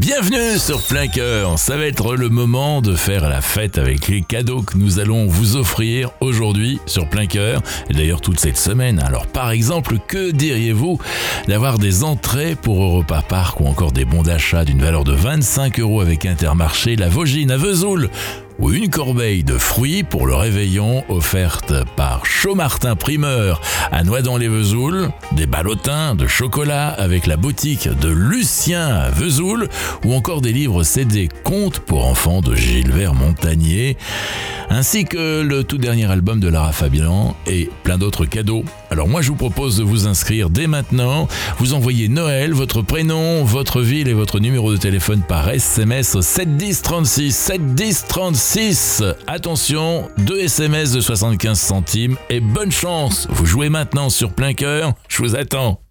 Bienvenue sur Plein Cœur. Ça va être le moment de faire la fête avec les cadeaux que nous allons vous offrir aujourd'hui sur Plein Cœur et d'ailleurs toute cette semaine. Alors par exemple, que diriez-vous d'avoir des entrées pour Europa Park ou encore des bons d'achat d'une valeur de 25 € avec Intermarché, la Vaugine à Vesoul, ou une corbeille de fruits pour le réveillon offerte par Chaumartin Primeur à Noidans-les-Vesoul, des ballotins de chocolat avec la boutique de Lucien à Vesoul, ou encore des livres CD Contes pour enfants de Gilbert Montagnier, ainsi que le tout dernier album de Lara Fabian et plein d'autres cadeaux. Alors moi je vous propose de vous inscrire dès maintenant, vous envoyez Noël, votre prénom, votre ville et votre numéro de téléphone par SMS au 71036, 71036. Attention, 2 SMS de 75 centimes et bonne chance. Vous jouez maintenant sur Plein Cœur, je vous attends.